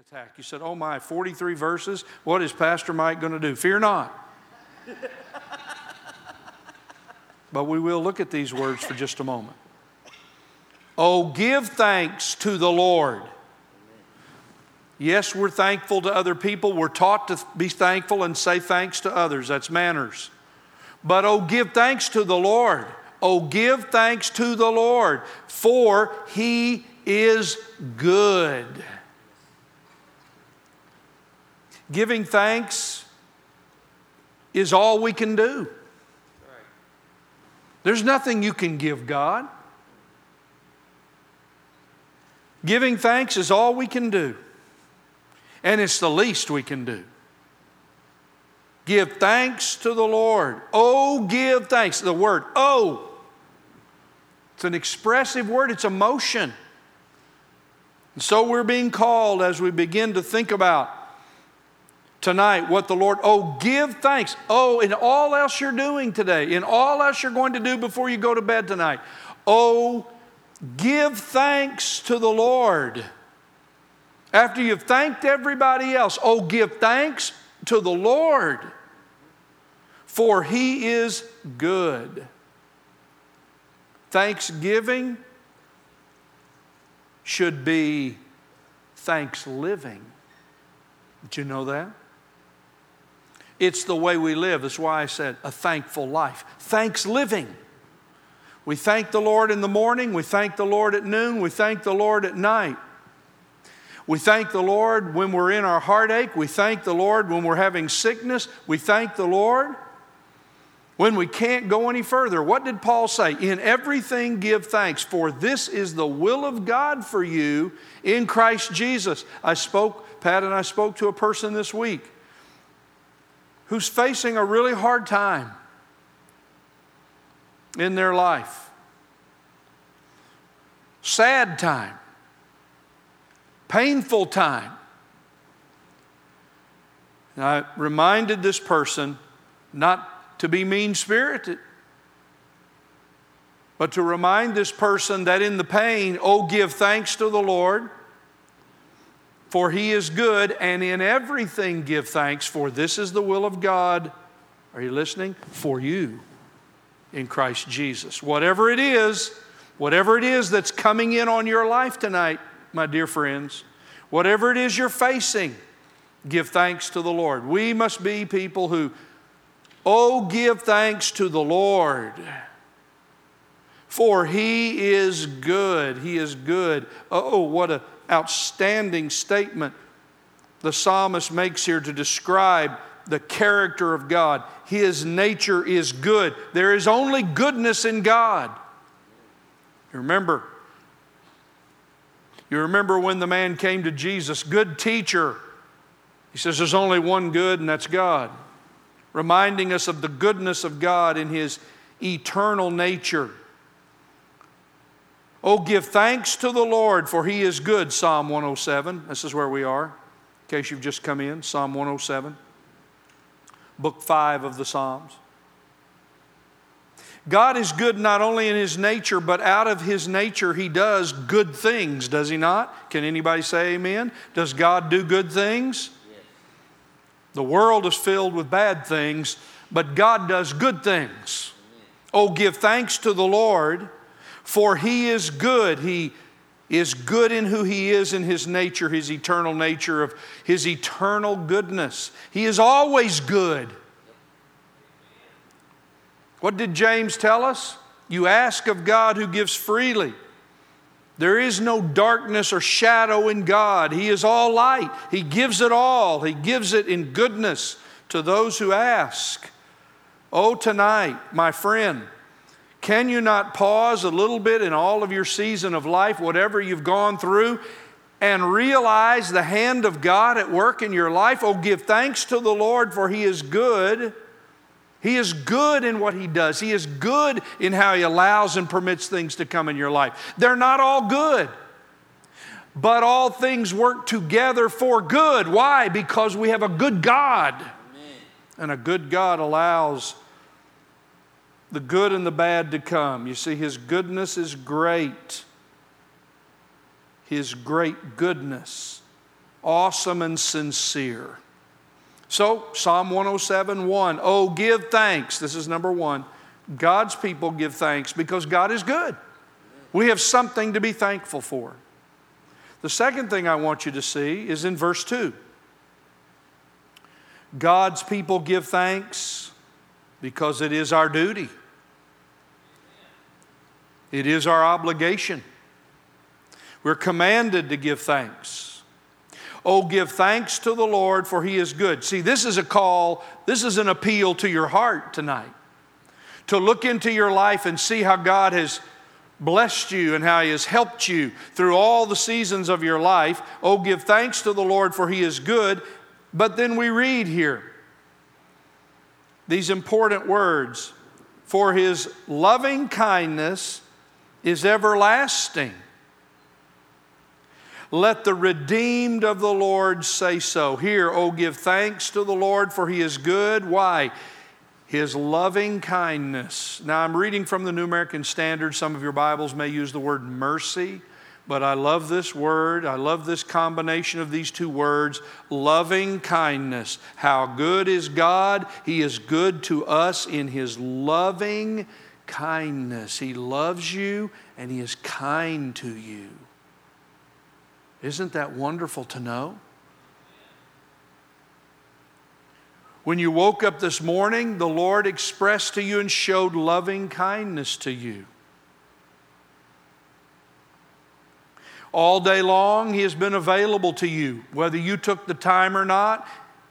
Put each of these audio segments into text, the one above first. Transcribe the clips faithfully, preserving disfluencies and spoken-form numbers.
attack. You said, oh my, forty-three verses? What is Pastor Mike going to do? Fear not. But we will look at these words for just a moment. Oh, give thanks to the Lord. Yes, we're thankful to other people. We're taught to be thankful and say thanks to others. That's manners. But oh, give thanks to the Lord. Oh, give thanks to the Lord, for He is good. Giving thanks is all we can do. There's nothing you can give God. Giving thanks is all we can do. And it's the least we can do. Give thanks to the Lord. Oh, give thanks. The word, oh. It's an expressive word. It's emotion. And so we're being called as we begin to think about tonight what the Lord, oh, give thanks. Oh, in all else you're doing today, in all else you're going to do before you go to bed tonight. Oh, give thanks to the Lord. After you've thanked everybody else, oh, give thanks to the Lord, for He is good. Thanksgiving should be thanks living. Did you know that? It's the way we live. That's why I said a thankful life. Thanks living. We thank the Lord in the morning. We thank the Lord at noon. We thank the Lord at night. We thank the Lord when we're in our heartache. We thank the Lord when we're having sickness. We thank the Lord when we can't go any further. What did Paul say? In everything give thanks, for this is the will of God for you in Christ Jesus. I spoke, Pat and I spoke to a person this week who's facing a really hard time in their life. Sad time. Painful time. And I reminded this person not to be mean-spirited, but to remind this person that in the pain, oh, give thanks to the Lord, for He is good, and in everything give thanks, for this is the will of God. Are you listening? For you in Christ Jesus. Whatever it is, whatever it is that's coming in on your life tonight, my dear friends, whatever it is you're facing, give thanks to the Lord. We must be people who, oh, give thanks to the Lord, for He is good. He is good. Oh, what an outstanding statement the psalmist makes here to describe the character of God. His nature is good. There is only goodness in God. You remember, you remember when the man came to Jesus, good teacher. He says there's only one good, and that's God. Reminding us of the goodness of God in His eternal nature. Oh, give thanks to the Lord, for He is good, Psalm one oh seven. This is where we are, in case you've just come in, Psalm one oh seven. Book five of the Psalms. God is good not only in His nature, but out of His nature He does good things, does He not? Can anybody say amen? Does God do good things? Yes. The world is filled with bad things, but God does good things. Amen. Oh, give thanks to the Lord, for He is good. He is good in who He is in His nature, His eternal nature of His eternal goodness. He is always good. What did James tell us? You ask of God who gives freely. There is no darkness or shadow in God. He is all light. He gives it all. He gives it in goodness to those who ask. Oh, tonight, my friend, can you not pause a little bit in all of your season of life, whatever you've gone through, and realize the hand of God at work in your life? Oh, give thanks to the Lord, for He is good. He is good in what He does. He is good in how He allows and permits things to come in your life. They're not all good, but all things work together for good. Why? Because we have a good God. Amen. And a good God allows the good and the bad to come. You see, His goodness is great. His great goodness awesome and sincere. So, Psalm one oh seven, one, oh, give thanks. This is number one. God's people give thanks because God is good. We have something to be thankful for. The second thing I want you to see is in verse two. God's people give thanks because it is our duty. It is our obligation. We're commanded to give thanks. Oh, give thanks to the Lord, for He is good. See, this is a call, this is an appeal to your heart tonight. To look into your life and see how God has blessed you and how He has helped you through all the seasons of your life. Oh, give thanks to the Lord, for He is good. But then we read here these important words. For His loving kindness is everlasting. Let the redeemed of the Lord say so. Here, oh, give thanks to the Lord, for He is good. Why? His loving kindness. Now, I'm reading from the New American Standard. Some of your Bibles may use the word mercy, but I love this word. I love this combination of these two words, loving kindness. How good is God? He is good to us in His loving kindness. He loves you and He is kind to you. Isn't that wonderful to know? When you woke up this morning, the Lord expressed to you and showed loving kindness to you. All day long, He has been available to you, whether you took the time or not.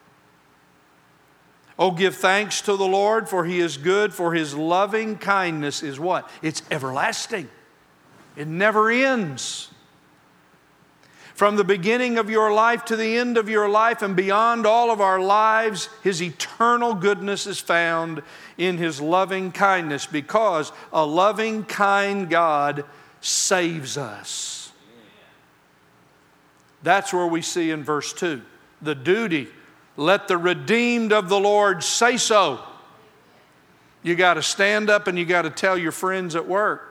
Oh, give thanks to the Lord, for He is good, for His loving kindness is what? It's everlasting. It never ends. From the beginning of your life to the end of your life and beyond all of our lives, His eternal goodness is found in His loving kindness, because a loving, kind God saves us. That's where we see in verse two, the duty. Let the redeemed of the Lord say so. You got to stand up and you got to tell your friends at work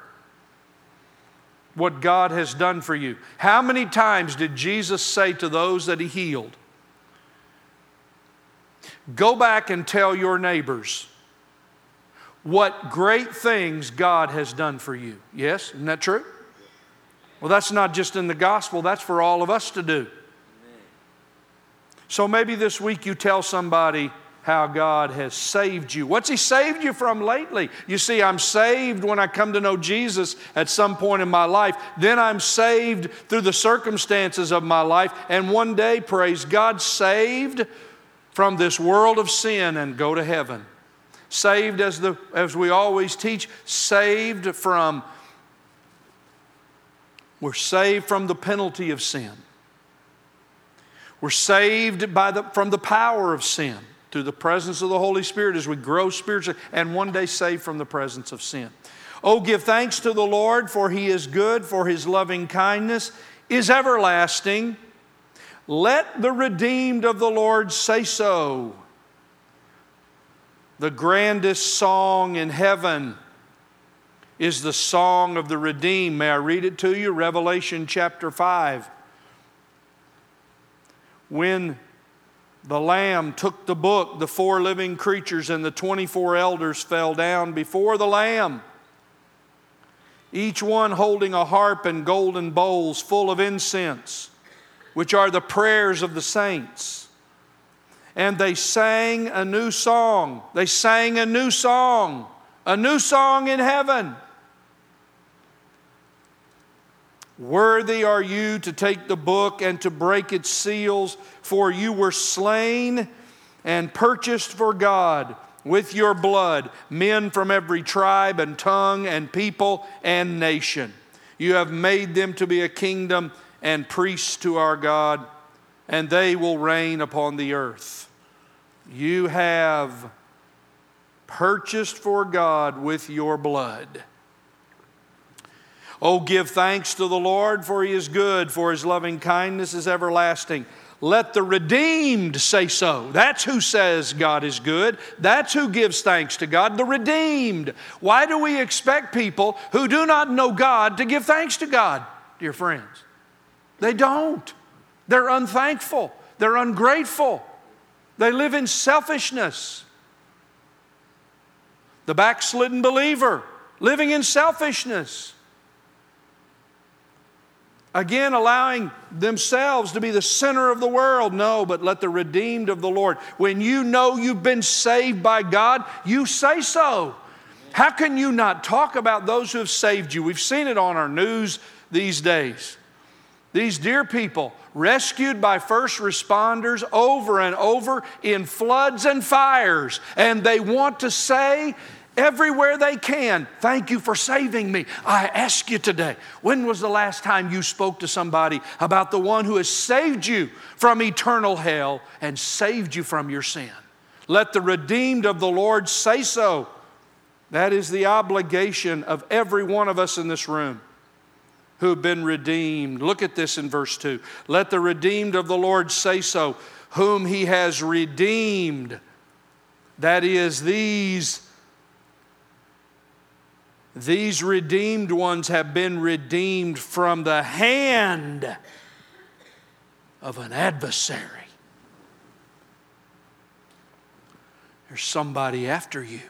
what God has done for you. How many times did Jesus say to those that He healed, go back and tell your neighbors what great things God has done for you? Yes, isn't that true? Well, that's not just in the gospel, that's for all of us to do. So maybe this week you tell somebody how God has saved you. What's He saved you from lately? You see, I'm saved when I come to know Jesus at some point in my life. Then I'm saved through the circumstances of my life. And one day, praise God, saved from this world of sin and go to heaven. Saved, as, the, as we always teach, saved from, we're saved from the penalty of sin. We're saved by the, from the power of sin, through the presence of the Holy Spirit as we grow spiritually, and one day saved from the presence of sin. Oh, give thanks to the Lord, for He is good, for His loving kindness is everlasting. Let the redeemed of the Lord say so. The grandest song in heaven is the song of the redeemed. May I read it to you? Revelation chapter five. When the Lamb took the book, the four living creatures and the twenty-four elders fell down before the Lamb, each one holding a harp and golden bowls full of incense, which are the prayers of the saints. And they sang a new song. They sang a new song, a new song in heaven. Worthy are you to take the book and to break its seals, for you were slain and purchased for God with your blood men from every tribe and tongue and people and nation. You have made them to be a kingdom and priests to our God, and they will reign upon the earth. You have purchased for God with your blood. Oh, give thanks to the Lord, for He is good, for His loving kindness is everlasting. Let the redeemed say so. That's who says God is good. That's who gives thanks to God, the redeemed. Why do we expect people who do not know God to give thanks to God, dear friends? They don't. They're unthankful. They're ungrateful. They live in selfishness. The backslidden believer living in selfishness. Again, allowing themselves to be the center of the world. No, but let the redeemed of the Lord. When you know you've been saved by God, you say so. How can you not talk about those who have saved you? We've seen it on our news these days. These dear people rescued by first responders over and over in floods and fires. And they want to say everywhere they can, thank you for saving me. I ask you today, when was the last time you spoke to somebody about the one who has saved you from eternal hell and saved you from your sin? Let the redeemed of the Lord say so. That is the obligation of every one of us in this room who have been redeemed. Look at this in verse two. Let the redeemed of the Lord say so, whom He has redeemed. That is, these These redeemed ones have been redeemed from the hand of an adversary. There's somebody after you.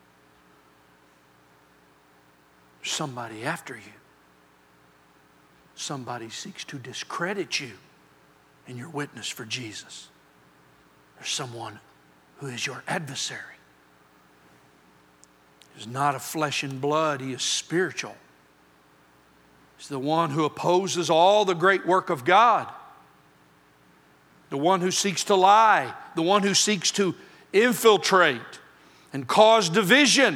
There's somebody after you. Somebody seeks to discredit you in your witness for Jesus. There's someone who is your adversary. He's not of flesh and blood. He is spiritual. He's the one who opposes all the great work of God. The one who seeks to lie. The one who seeks to infiltrate and cause division.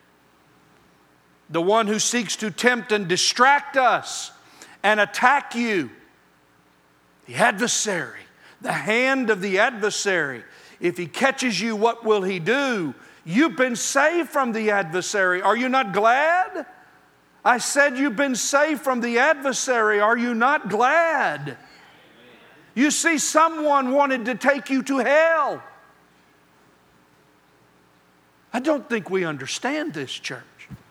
The one who seeks to tempt and distract us and attack you. The adversary. The hand of the adversary. If he catches you, what will he do? You've been saved from the adversary. Are you not glad? I said you've been saved from the adversary. Are you not glad? You see, someone wanted to take you to hell. I don't think we understand this, church.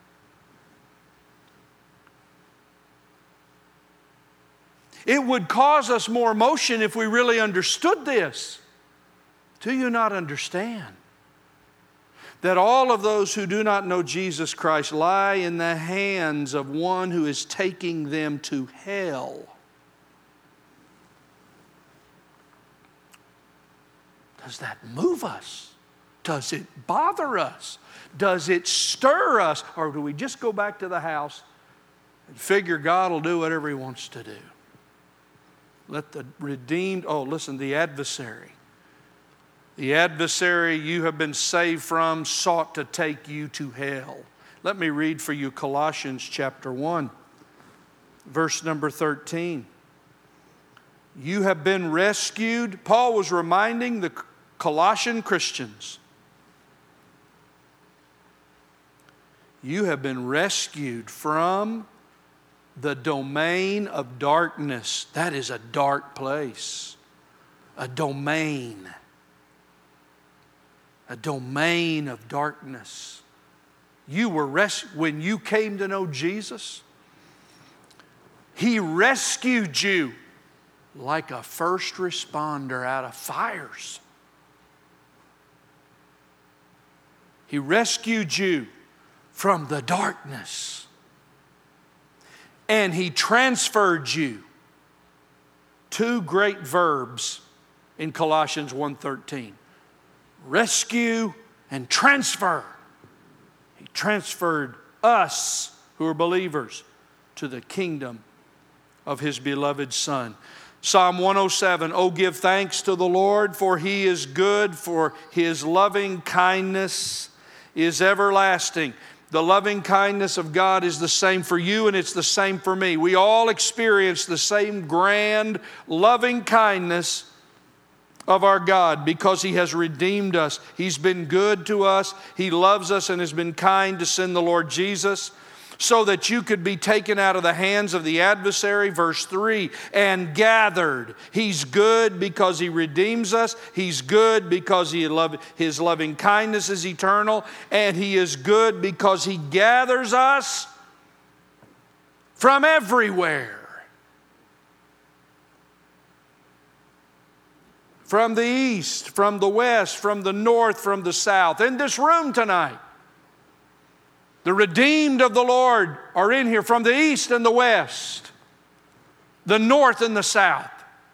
It would cause us more emotion if we really understood this. Do you not understand that all of those who do not know Jesus Christ lie in the hands of one who is taking them to hell? Does that move us? Does it bother us? Does it stir us? Or do we just go back to the house and figure God will do whatever He wants to do? Let the redeemed, oh listen, the adversary. The adversary you have been saved from sought to take you to hell. Let me read for you Colossians chapter one, verse number thirteen. You have been rescued. Paul was reminding the Colossian Christians. You have been rescued from the domain of darkness. That is a dark place. A domain. A domain of darkness. You were res- when you came to know Jesus, He rescued you like a first responder out of fires. He rescued you from the darkness. And He transferred you. Two great verbs in Colossians one thirteen. Rescue and transfer. He transferred us, who are believers, to the kingdom of His beloved Son. Psalm one oh seven, oh, give thanks to the Lord, for He is good, for His loving kindness is everlasting. The loving kindness of God is the same for you, and it's the same for me. We all experience the same grand, loving kindness of our God because He has redeemed us. He's been good to us. He loves us and has been kind to send the Lord Jesus so that you could be taken out of the hands of the adversary. Verse three, and gathered. He's good because He redeems us. He's good because he love, His loving kindness is eternal. And He is good because He gathers us from everywhere. from the east, from the west, from the north, from the south, in this room tonight. The redeemed of the Lord are in here from the east and the west, the north and the south.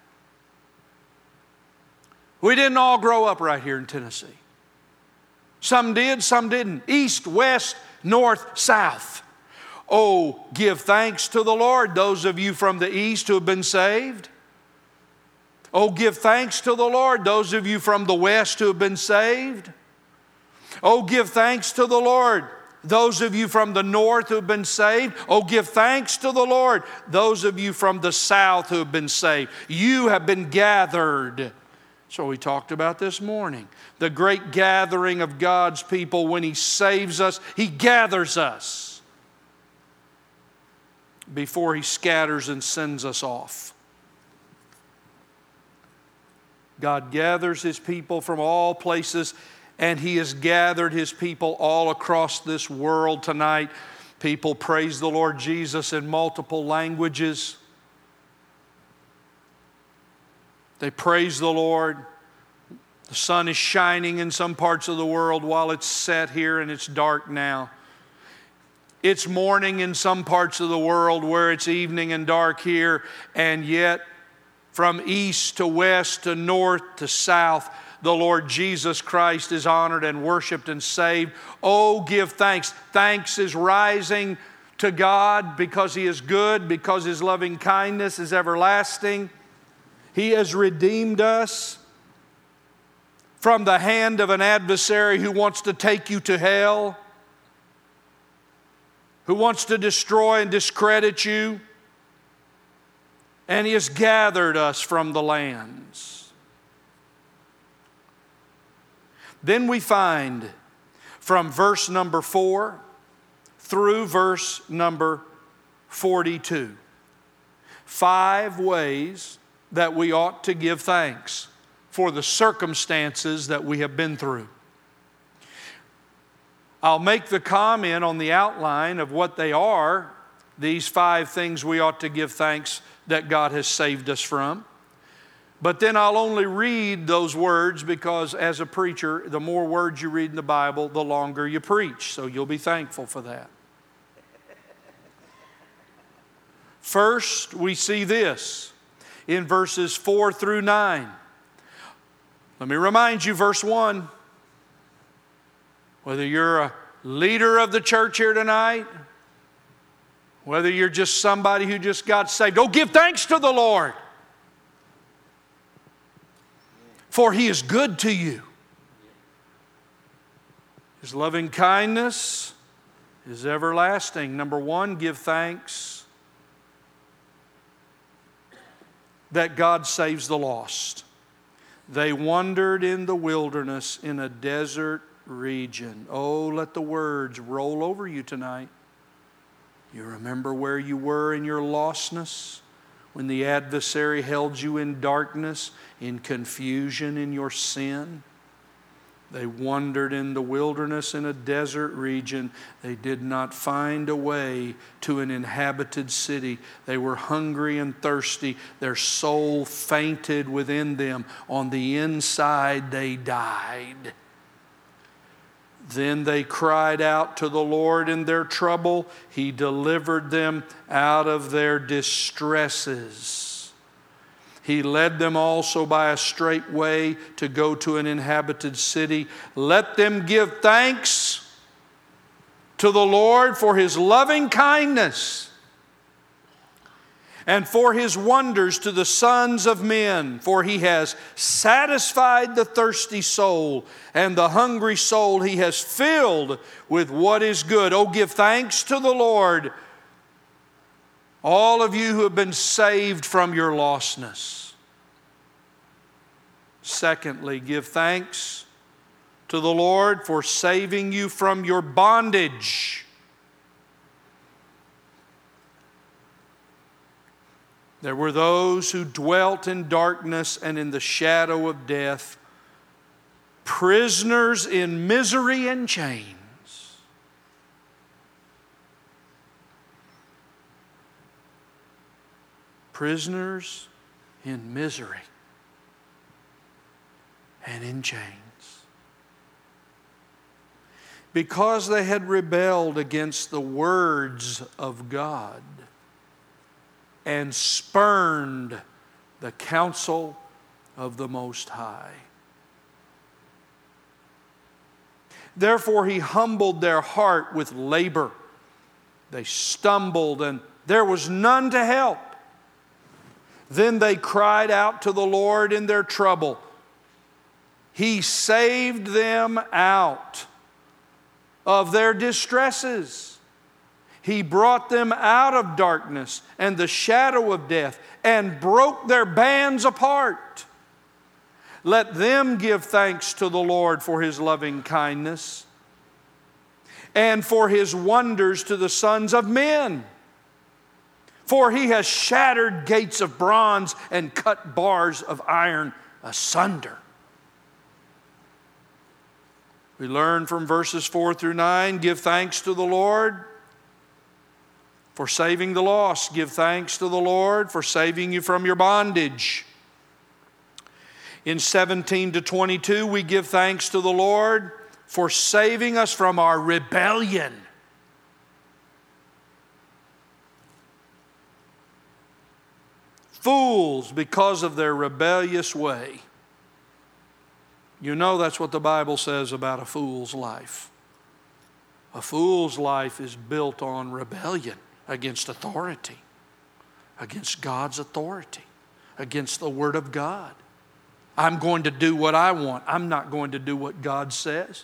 We didn't all grow up right here in Tennessee. Some did, some didn't. East, west, north, south. Oh, give thanks to the Lord, those of you from the east who have been saved. Oh, give thanks to the Lord, those of you from the west who have been saved. Oh, give thanks to the Lord, those of you from the north who have been saved. Oh, give thanks to the Lord, those of you from the south who have been saved. You have been gathered. So we talked about this morning. The great gathering of God's people. When He saves us, He gathers us before He scatters and sends us off. God gathers His people from all places, and He has gathered His people all across this world tonight. People praise the Lord Jesus in multiple languages. They praise the Lord. The sun is shining in some parts of the world while it's set here and it's dark now. It's morning in some parts of the world where it's evening and dark here, and yet from east to west to north to south, the Lord Jesus Christ is honored and worshiped and saved. Oh, give thanks. Thanks is rising to God because He is good, because His loving kindness is everlasting. He has redeemed us from the hand of an adversary who wants to take you to hell, who wants to destroy and discredit you. And He has gathered us from the lands. Then we find from verse number four through verse number forty-two, five ways that we ought to give thanks for the circumstances that we have been through. I'll make the comment on the outline of what they are, these five things we ought to give thanks that God has saved us from. But then I'll only read those words because as a preacher, the more words you read in the Bible, the longer you preach. So you'll be thankful for that. First, we see this in verses four through nine. Let me remind you, verse one, whether you're a leader of the church here tonight, whether you're just somebody who just got saved, oh, give thanks to the Lord, for He is good to you. His loving kindness is everlasting. Number one, give thanks that God saves the lost. They wandered in the wilderness in a desert region. Oh, let the words roll over you tonight. You remember where you were in your lostness? When the adversary held you in darkness, in confusion in your sin? They wandered in the wilderness in a desert region. They did not find a way to an inhabited city. They were hungry and thirsty. Their soul fainted within them. On the inside, they died. Then they cried out to the Lord in their trouble. He delivered them out of their distresses. He led them also by a straight way to go to an inhabited city. Let them give thanks to the Lord for His loving kindness and for His wonders to the sons of men. For He has satisfied the thirsty soul, and the hungry soul He has filled with what is good. Oh, give thanks to the Lord, all of you who have been saved from your lostness. Secondly, give thanks to the Lord for saving you from your bondage. There were those who dwelt in darkness and in the shadow of death, prisoners in misery and chains. Prisoners in misery. and in chains. Because they had rebelled against the words of God and spurned the counsel of the Most High. Therefore he humbled their heart with labor. They stumbled, and there was none to help. Then they cried out to the Lord in their trouble. He saved them out of their distresses. He brought them out of darkness and the shadow of death and broke their bands apart. Let them give thanks to the Lord for His loving kindness and for His wonders to the sons of men. For He has shattered gates of bronze and cut bars of iron asunder. We learn from verses four through nine, give thanks to the Lord for saving the lost. Give thanks to the Lord for saving you from your bondage. In seventeen to twenty-two, we give thanks to the Lord for saving us from our rebellion. Fools because of their rebellious way. You know that's what the Bible says about a fool's life. A fool's life is built on rebellion against authority, against God's authority, against the Word of God. I'm going to do what I want. I'm not going to do what God says.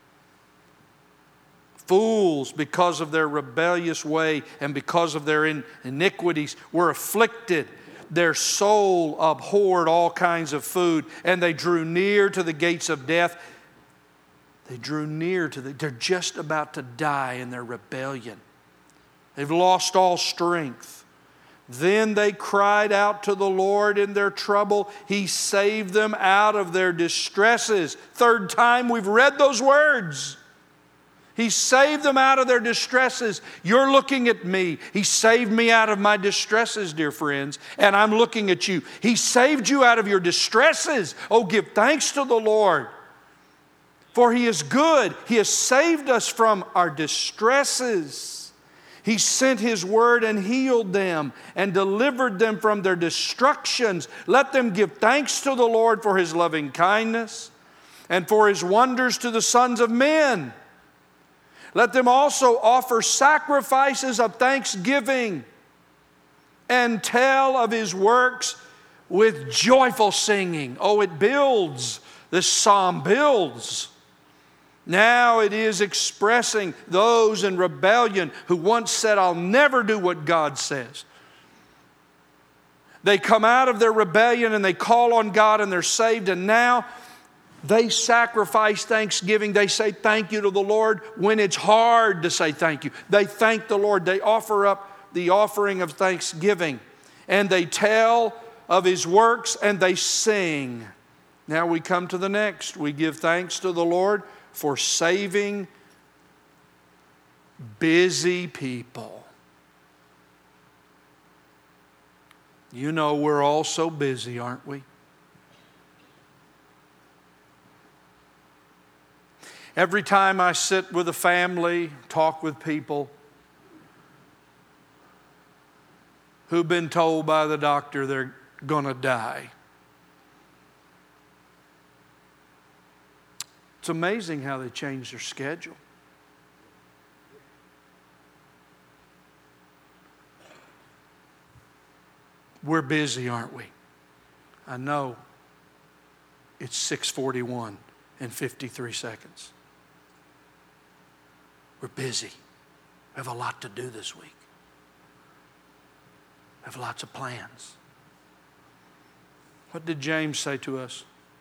Fools, because of their rebellious way and because of their iniquities, were afflicted. Their soul abhorred all kinds of food, and they drew near to the gates of death. They drew near to the, they're just about to die in their rebellion. They've lost all strength. Then they cried out to the Lord in their trouble. He saved them out of their distresses. Third time we've read those words. He saved them out of their distresses. You're looking at me. He saved me out of my distresses, dear friends. And I'm looking at you. He saved you out of your distresses. Oh, give thanks to the Lord. For He is good. He has saved us from our distresses. He sent His word and healed them and delivered them from their destructions. Let them give thanks to the Lord for His loving kindness and for His wonders to the sons of men. Let them also offer sacrifices of thanksgiving and tell of His works with joyful singing. Oh, it builds. This psalm builds. Now it is expressing those in rebellion who once said, I'll never do what God says. They come out of their rebellion and they call on God and they're saved, and now they sacrifice thanksgiving. They say thank you to the Lord when it's hard to say thank you. They thank the Lord. They offer up the offering of thanksgiving. And they tell of His works and they sing. Now we come to the next. We give thanks to the Lord for saving busy people. You know we're all so busy, aren't we? Every time I sit with a family, talk with people who've been told by the doctor they're going to die. It's amazing how they change their schedule. We're busy, aren't we? I know it's six forty-one and fifty-three seconds. We're busy. We have a lot to do this week. We have lots of plans. What did James say to us?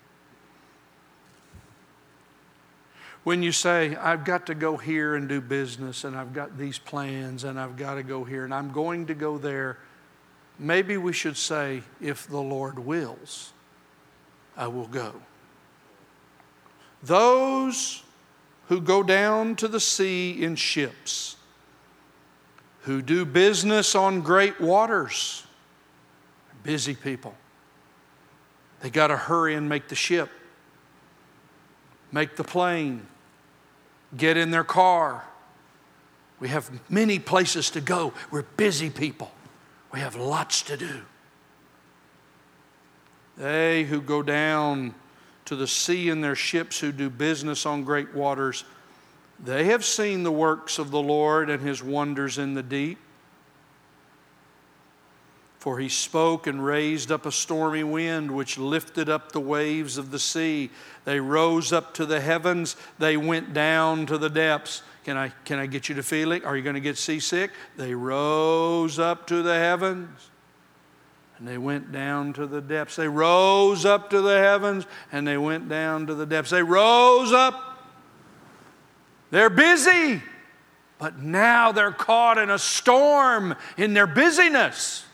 When you say, I've got to go here and do business, and I've got these plans, and I've got to go here, and I'm going to go there, maybe we should say, if the Lord wills, I will go. Those who go down to the sea in ships, who do business on great waters, busy people. They got to hurry and make the ship. make the plane, get in their car. We have many places to go. We're busy people. We have lots to do. They who go down to the sea in their ships, who do business on great waters, they have seen the works of the Lord and His wonders in the deep. For He spoke and raised up a stormy wind, which lifted up the waves of the sea. They rose up to the heavens. They went down to the depths. Can I, can I get you to feel it? Are you going to get seasick? They rose up to the heavens, and they went down to the depths. They rose up to the heavens, and they went down to the depths. They rose up. They're busy, but now they're caught in a storm in their busyness.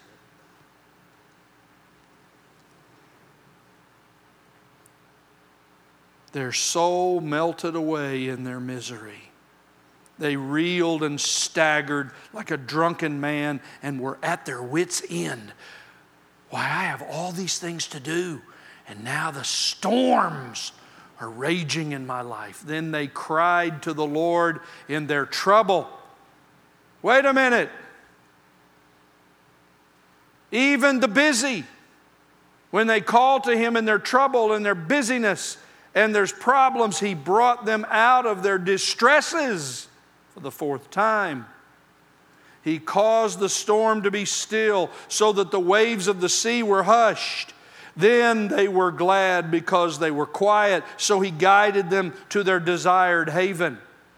Their soul melted away in their misery. They reeled and staggered like a drunken man and were at their wits' end. Why, I have all these things to do, and now the storms are raging in my life. Then they cried to the Lord in their trouble. Wait a minute. Even the busy, when they call to Him in their trouble and their busyness, and there's problems, He brought them out of their distresses for the fourth time. He caused the storm to be still, so that the waves of the sea were hushed. Then they were glad because they were quiet, so He guided them to their desired haven.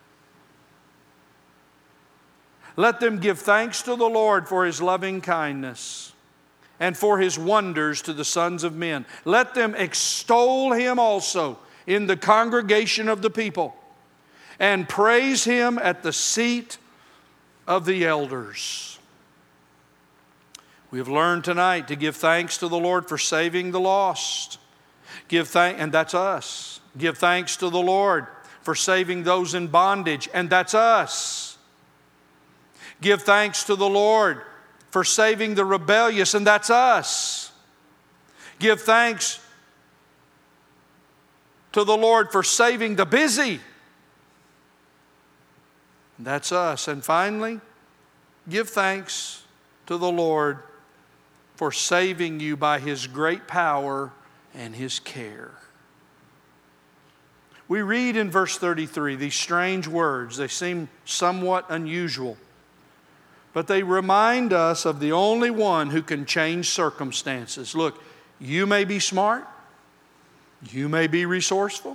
Let them give thanks to the Lord for His loving kindness and for His wonders to the sons of men. Let them extol Him also in the congregation of the people, and praise Him at the seat of the elders. We have learned tonight to give thanks to the Lord for saving the lost. Give thank, and that's us. Give thanks to the Lord for saving those in bondage, and that's us. Give thanks to the Lord for saving the rebellious, and that's us. Give thanks to the Lord for saving the busy, and that's us. And finally, give thanks to the Lord for saving you by His great power and His care. We read in verse thirty-three these strange words. They seem somewhat unusual, but they remind us of the only one who can change circumstances. Look, you may be smart, you may be resourceful,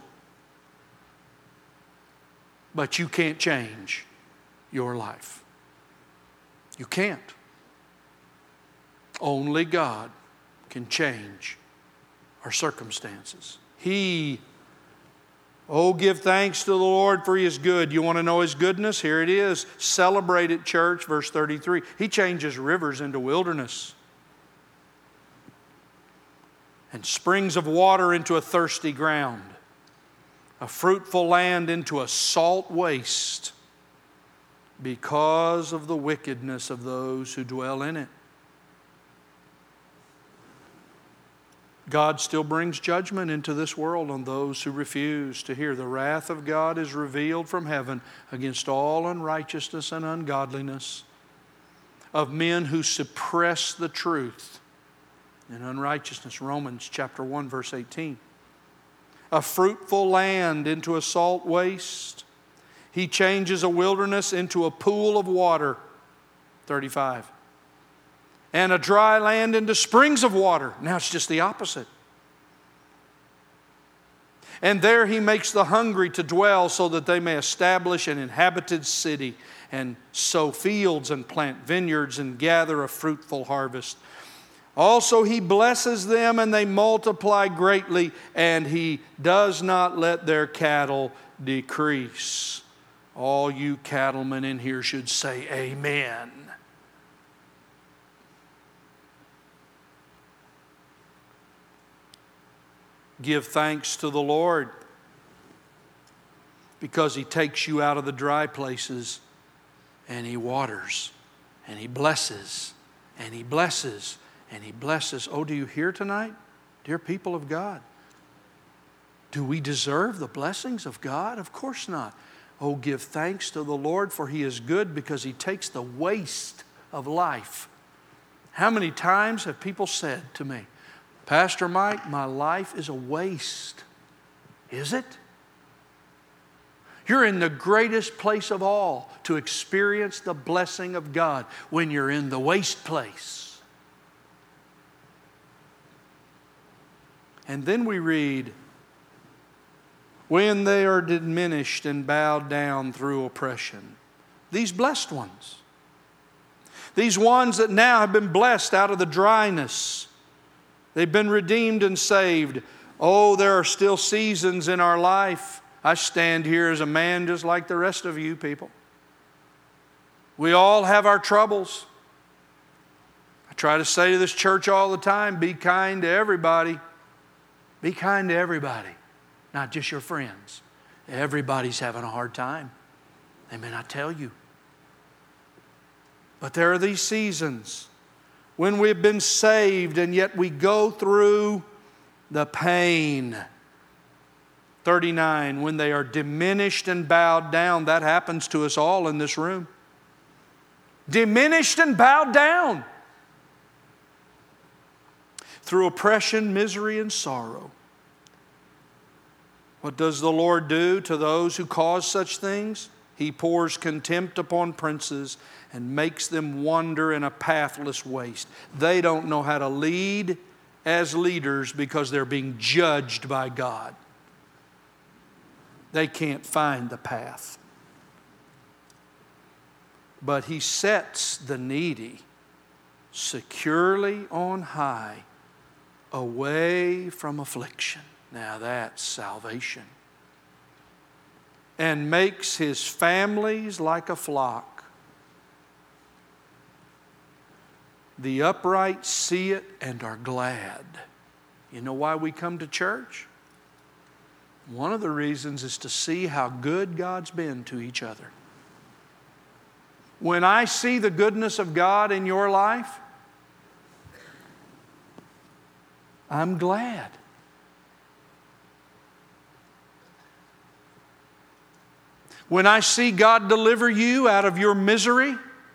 but you can't change your life. You can't. Only God can change our circumstances. He, oh, give thanks to the Lord for He is good. You want to know His goodness? Here it is. Celebrate it, church, verse thirty-three. He changes rivers into wilderness, and springs of water into a thirsty ground, a fruitful land into a salt waste, because of the wickedness of those who dwell in it. God still brings judgment into this world on those who refuse to hear. The wrath of God is revealed from heaven against all unrighteousness and ungodliness of men who suppress the truth and unrighteousness. Romans chapter one, verse eighteen. A fruitful land into a salt waste. He changes a wilderness into a pool of water. thirty-five. And a dry land into springs of water. Now it's just the opposite. And there He makes the hungry to dwell, so that they may establish an inhabited city, and sow fields and plant vineyards and gather a fruitful harvest. Also He blesses them, and they multiply greatly, and He does not let their cattle decrease. All you cattlemen in here should say amen. Give thanks to the Lord, because He takes you out of the dry places, and He waters, and He blesses, and He blesses, and He blesses. Oh, do you hear tonight, dear people of God? Do we deserve the blessings of God? Of course not. Oh, give thanks to the Lord, for He is good, because He takes the waste of life. How many times have people said to me, Pastor Mike, my life is a waste. Is it? You're in the greatest place of all to experience the blessing of God, when you're in the waste place. And then we read, when they are diminished and bowed down through oppression. These blessed ones. These ones that now have been blessed out of the dryness. They've been redeemed and saved. Oh, there are still seasons in our life. I stand here as a man just like the rest of you people. We all have our troubles. I try to say to this church all the time, be kind to everybody. Be kind to everybody. Not just your friends. Everybody's having a hard time. They may not tell you. But there are these seasons when we've been saved and yet we go through the pain. thirty-nine, when they are diminished and bowed down. That happens to us all in this room. Diminished and bowed down. Through oppression, misery, and sorrow. What does the Lord do to those who cause such things? He pours contempt upon princes and makes them wander in a pathless waste. They don't know how to lead as leaders because they're being judged by God. They can't find the path. But He sets the needy securely on high, away from affliction. Now that's salvation. And makes His families like a flock. The upright see it and are glad. You know why we come to church? One of the reasons is to see how good God's been to each other. When I see the goodness of God in your life, I'm glad. When I see God deliver you out of your misery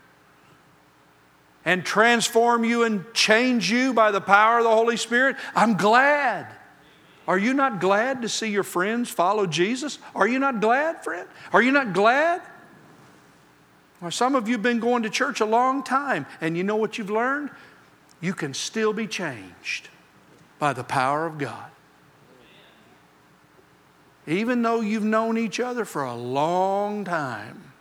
and transform you and change you by the power of the Holy Spirit, I'm glad. Are you not glad to see your friends follow Jesus? Are you not glad, friend? Are you not glad? Well, some of you have been going to church a long time, and you know what you've learned? You can still be changed by the power of God. Even though you've known each other for a long time.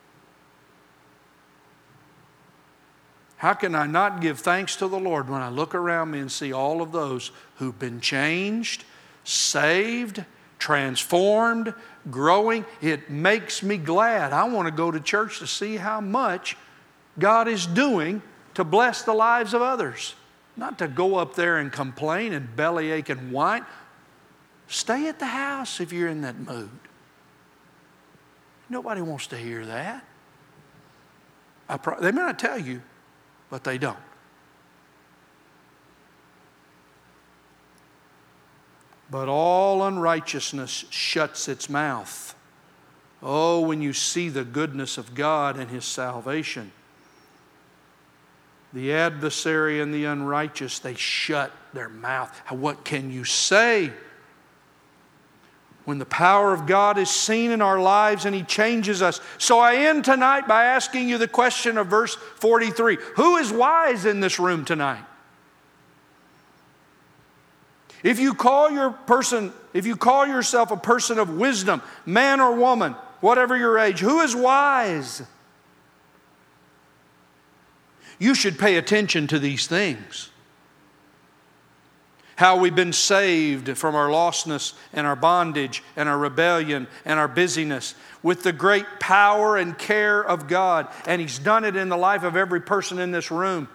How can I not give thanks to the Lord when I look around me and see all of those who've been changed, saved, transformed, growing? It makes me glad. I want to go to church to see how much God is doing to bless the lives of others. Not to go up there and complain and bellyache and whine. Stay at the house if you're in that mood. Nobody wants to hear that. I pro- they may not tell you, but they don't. But all unrighteousness shuts its mouth. Oh, when you see the goodness of God and His salvation. The adversary and the unrighteous, they shut their mouth. What can you say? When the power of God is seen in our lives and He changes us. So I end tonight by asking you the question of verse forty-three. Who is wise in this room tonight? If you call your person, if you call yourself a person of wisdom, man or woman, whatever your age, who is wise? You should pay attention to these things. How we've been saved from our lostness and our bondage and our rebellion and our busyness with the great power and care of God. And He's done it in the life of every person in this room.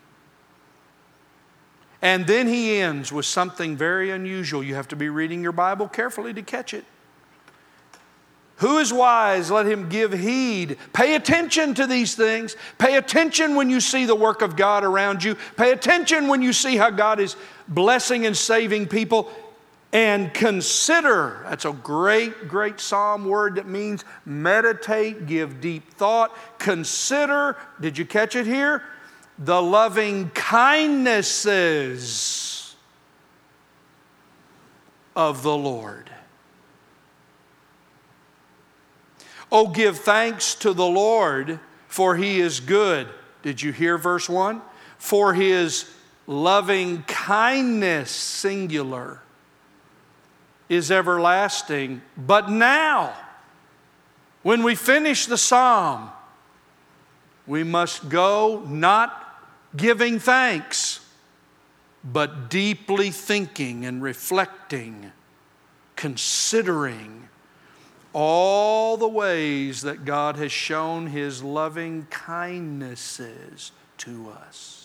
And then He ends with something very unusual. You have to be reading your Bible carefully to catch it. Who is wise? Let him give heed. Pay attention to these things. Pay attention when you see the work of God around you. Pay attention when you see how God is blessing and saving people. and consider. That's a great, great Psalm word that means meditate, give deep thought. Consider, did you catch it here? The loving kindnesses of the Lord. Oh, give thanks to the Lord, for He is good. Did you hear verse one? For His loving kindness, singular, is everlasting. But now, when we finish the psalm, we must go not giving thanks, but deeply thinking and reflecting, considering all the ways that God has shown His loving kindnesses to us.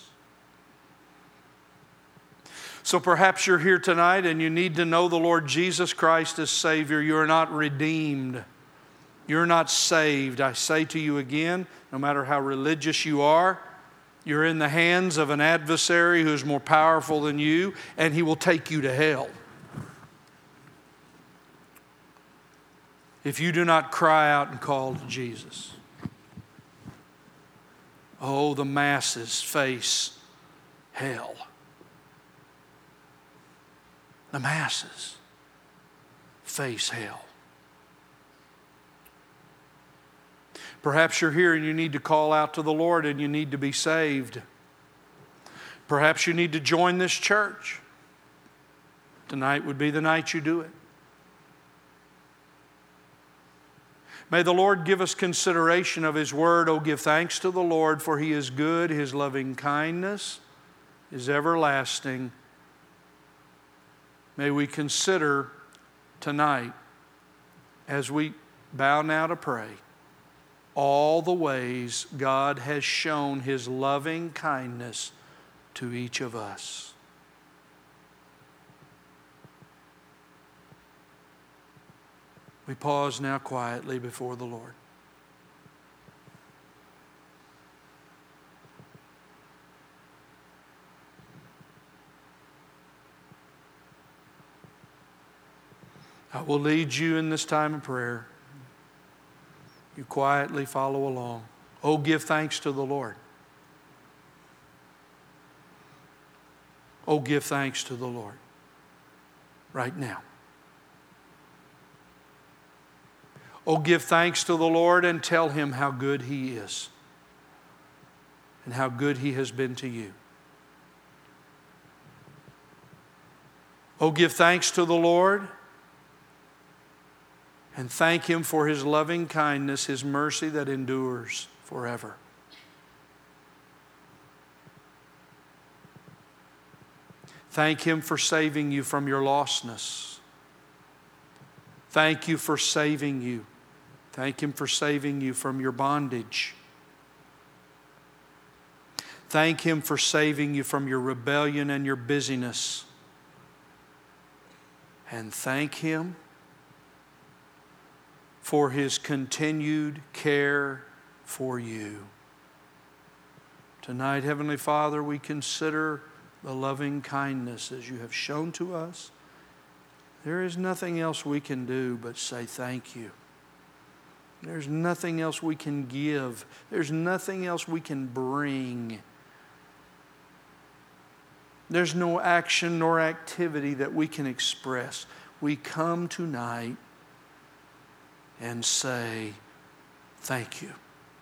So perhaps you're here tonight and you need to know the Lord Jesus Christ as Savior. You're not redeemed. You're not saved. I say to you again, no matter how religious you are, you're in the hands of an adversary who is more powerful than you, and he will take you to hell if you do not cry out and call to Jesus. Oh, the masses face hell. The masses face hell. Perhaps you're here and you need to call out to the Lord and you need to be saved. Perhaps you need to join this church. Tonight would be the night you do it. May the Lord give us consideration of His word. Oh, give thanks to the Lord, for He is good. His loving kindness is everlasting. May we consider tonight, as we bow now to pray, all the ways God has shown His loving kindness to each of us. We pause now quietly before the Lord. I will lead you in this time of prayer. You quietly follow along. Oh, give thanks to the Lord. Oh, give thanks to the Lord right now. Oh, give thanks to the Lord and tell Him how good He is and how good He has been to you. Oh, give thanks to the Lord and thank Him for His loving kindness, His mercy that endures forever. Thank Him for saving you from your lostness. Thank you for saving you. Thank Him for saving you from your bondage. Thank Him for saving you from your rebellion and your busyness. And thank Him for His continued care for you. Tonight, Heavenly Father, we consider the loving kindnesses you have shown to us. There is nothing else we can do but say thank you. There's nothing else we can give. There's nothing else we can bring. There's no action nor activity that we can express. We come tonight and say, thank you.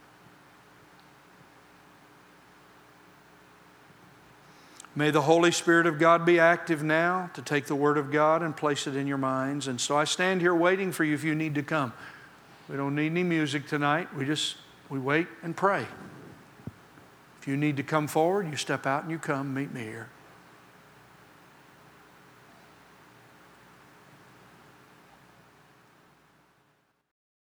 May the Holy Spirit of God be active now to take the Word of God and place it in your minds. And so I stand here waiting for you if you need to come. We don't need any music tonight. We just, we wait and pray. If you need to come forward, you step out and you come, meet me here.